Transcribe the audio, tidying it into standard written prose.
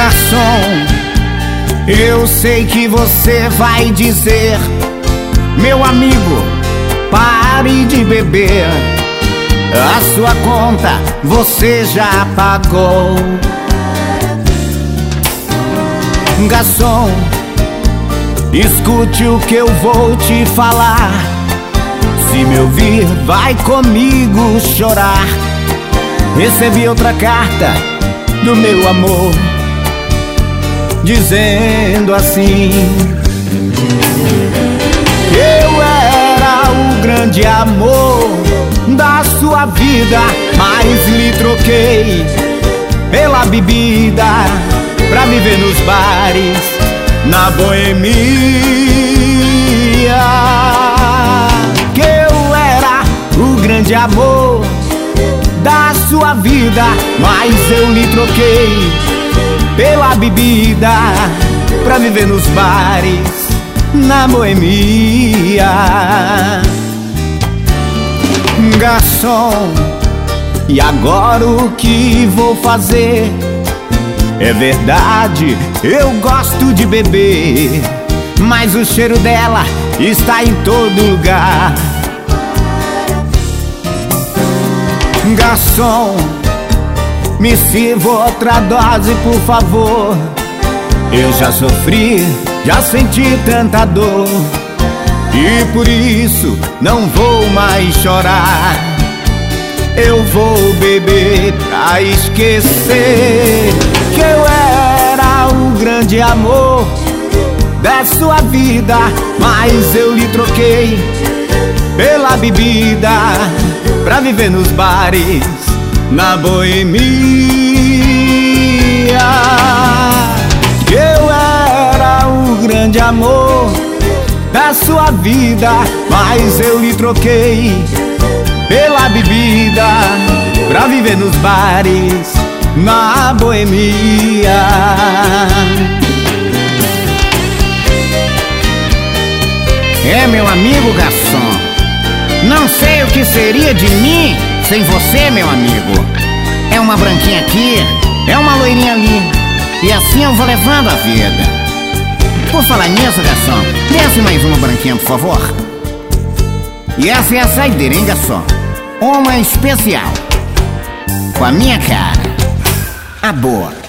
Garçom, eu sei que você vai dizer: meu amigo, pare de beber, a sua conta você já pagou. Garçom, escute o que eu vou te falar. Se me ouvir, vai comigo chorar. Recebi outra carta do meu amor, dizendo assim: eu era o grande amor da sua vida, mas lhe troquei pela bebida, pra viver nos bares, na boemia. Que eu era o grande amor da sua vida, mas eu lhe troquei pela bebida, pra viver nos bares, na boemia. Garçom, e agora o que vou fazer? É verdade, eu gosto de beber, mas o cheiro dela está em todo lugar. Garçom, me sirva outra dose, por favor. Eu já sofri, já senti tanta dor, e por isso não vou mais chorar. Eu vou beber pra esquecer que eu era o grande amor da sua vida, mas eu lhe troquei pela bebida, pra viver nos bares, na boemia. Eu era o grande amor da sua vida, mas eu lhe troquei pela bebida, pra viver nos bares, na boemia. É, meu amigo garçom, não sei o que seria de mim sem você, meu amigo. É uma branquinha aqui, é uma loirinha ali, e assim eu vou levando a vida. Por falar nisso, garçom, desce mais uma branquinha, por favor. E essa é a saideira, hein, garçom? Uma especial, com a minha cara, a boa.